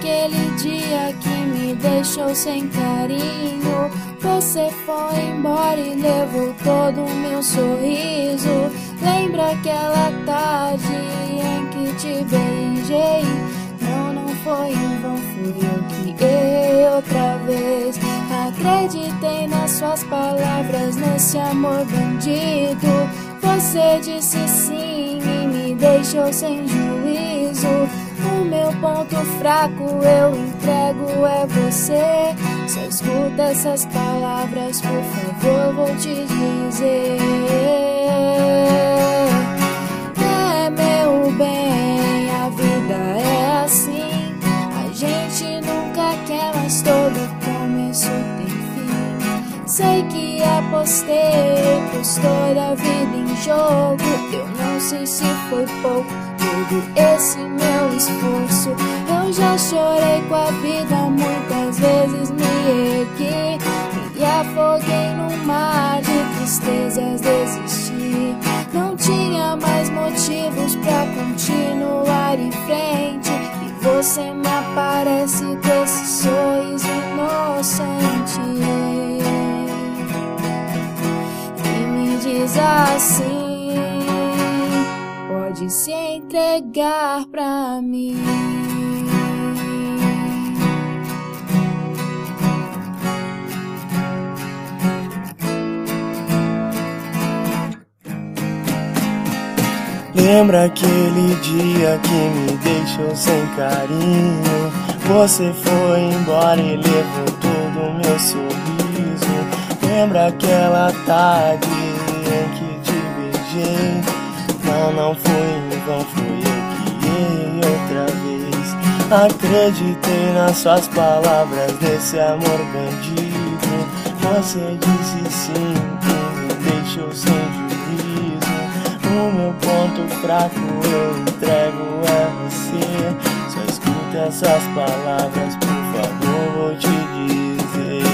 aquele dia que me deixou sem carinho? Você foi embora e levou todo o meu sorriso. Lembra aquela tarde em que te beijei? Não foi em vão, fui eu que errei outra vez. Acreditei nas suas palavras, nesse amor bandido. Você disse sim e me deixou sem juízo. O meu ponto fraco eu entrego é você. Só escuta essas palavras, por favor, vou te dizer. É, meu bem, a vida é assim. A gente nunca quer, mas todo começo tem fim. Sei que apostei, pus toda a vida em jogo. Eu não sei se foi pouco todo esse meu esforço. Eu já chorei com a vida, muitas vezes me ergui. Me afoguei no mar de tristezas, desisti. Não tinha mais motivos pra continuar em frente. E você me aparece com esse sorriso inocente e me diz assim: pode se entregar pra mim. Lembra aquele dia que me deixou sem carinho? Você foi embora e levou todo o meu sorriso. Lembra aquela tarde em que te beijei? Não foi em vão, fui eu que errei outra vez. Acreditei nas suas palavras, desse amor bandido. Você disse sim e me deixou sem juízo. O meu ponto fraco eu entrego a você. Só escuta essas palavras, por favor, vou te dizer.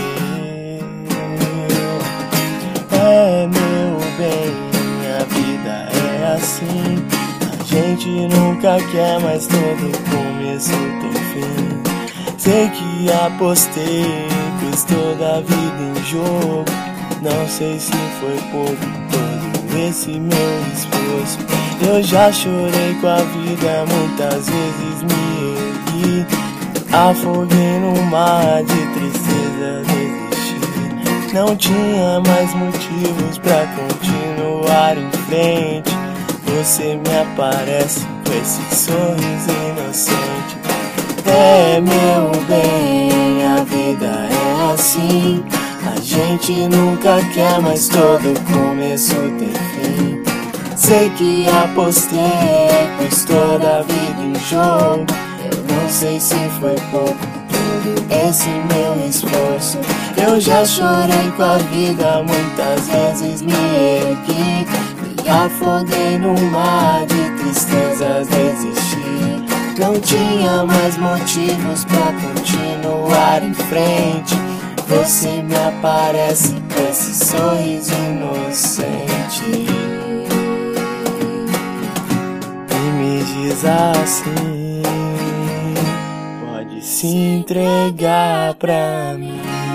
É, meu bem, a vida é assim. A gente nunca quer, mas todo começo tem fim. Sei que apostei, pus toda a vida em jogo. Não sei se foi pouco todo esse meu esforço. Eu já chorei com a vida, muitas vezes me ergui. Afoguei no mar de tristeza, desisti. Não tinha mais motivos pra continuar em frente. Você me aparece com esse sorriso inocente. É, meu bem, a vida é assim. A gente nunca quer, mas todo começo tem fim. Sei que apostei, pus toda a vida em jogo. Eu não sei se foi pouco todo esse meu esforço. Eu já chorei com a vida, muitas vezes me ergui. Me afoguei no mar de tristezas, desisti. Não tinha mais motivos pra continuar em frente. Você me aparece com esse sorriso inocente e me diz assim: pode se entregar pra mim.